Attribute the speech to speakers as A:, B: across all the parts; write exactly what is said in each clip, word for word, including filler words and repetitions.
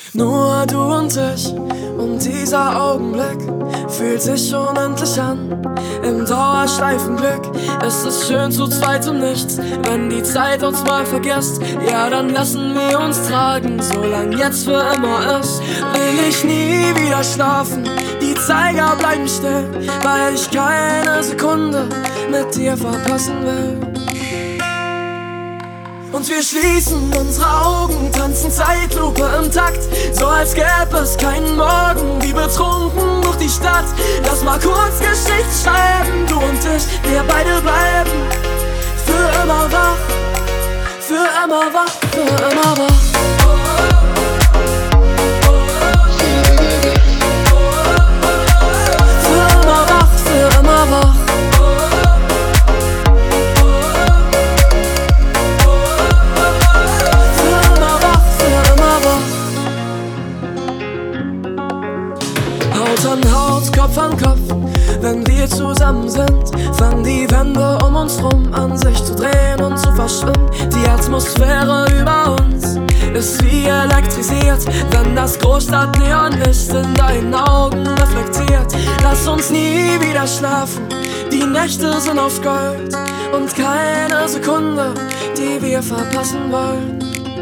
A: Nur du und ich und dieser Augenblick fühlt sich unendlich an. Im Dauerschleifenglück ist es schön zu zweit um nichts. Wenn die Zeit uns mal vergisst, ja dann lassen wir uns tragen. Solange jetzt für immer ist, will ich nie wieder schlafen. Die Zeiger bleiben still, weil ich keine Sekunde mit dir verpassen will. Und wir schließen unsere Augen, tanzen Zeitlupe im Takt, so als gäbe es keinen Morgen, wie betrunken durch die Stadt. Lass mal kurz Geschichte schreiben, du und ich, wir beide bleiben für immer wach, für immer wach, für immer wach. Für immer wach, für immer wach. Haut an Haut, Kopf an Kopf, wenn wir zusammen sind, fangen die Wände um uns rum an sich zu drehen und zu verschwimmen. Die Atmosphäre über uns ist wie elektrisiert, wenn das Großstadt-Neonlicht in deinen Augen reflektiert. Lass uns nie wieder schlafen, die Nächte sind aus Gold und keine Sekunde, die wir verpassen wollen.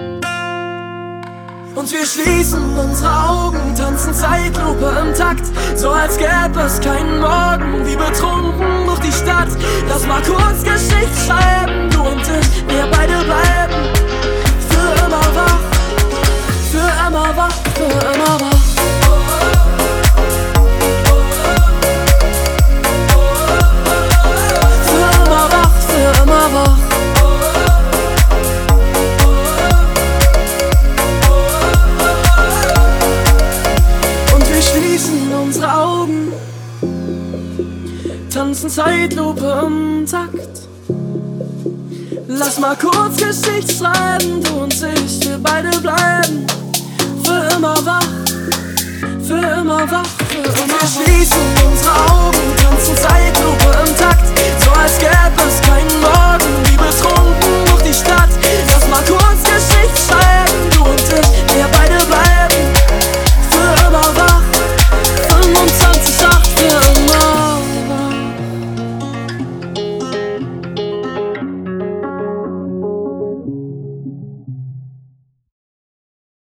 A: Und wir schließen unsere Augen, tanzen Zeitlupe im Takt, so als gäbe es keinen Morgen, wie betrunken durch die Stadt. Lass mal kurz Geschichte schreiben, du und ich, wir beide bleiben für immer wach, für immer wach, für immer wach. Für immer wach, für immer wach. Unsere Augen tanzen Zeitlupe im Takt. Lass mal kurz Geschichte schreiben, du und ich, wir beide bleiben für immer wach, für immer wach, für immer wach. Wir schließen unsere Augen, tanzen Zeitlupe im